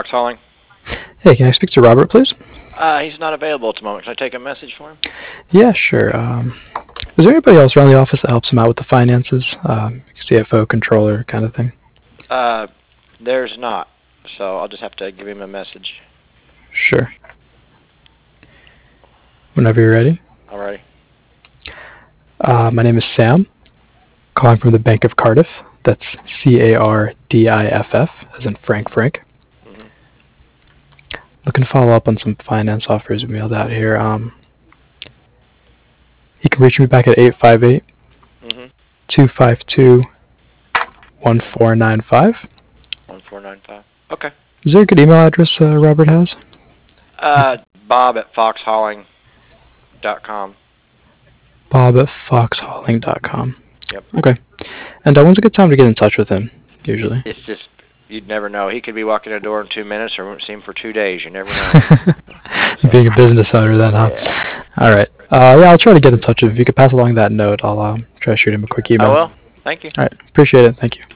Fox Hauling. Hey, can I speak to Robert, please? He's not available at the moment. Can I take a message for him? Yeah, sure. Is there anybody else around the office that helps him out with the finances? CFO, controller, kind of thing? There's not. So I'll just have to give him a message. Sure. Whenever you're ready. Alrighty. My name is Sam, calling from the Bank of Cardiff. That's CARDIFF, as in Frank. Mm-hmm. Looking to follow up on some finance offers we mailed out here. You can reach me back at 858 252 1495. 1495. Okay. Is there a good email address Robert has? Bob at foxhauling.com. Bob at foxhauling.com. Yep. Okay. And when's a good time to get in touch with him, usually? It's just, you'd never know. He could be walking in the door in 2 minutes or won't see him for 2 days. You never know. Being a business owner then, huh? Yeah. All right. Yeah, I'll try to get in touch with him. If you could pass along that note, I'll try to shoot him a quick email. I will. Thank you. All right. Appreciate it. Thank you.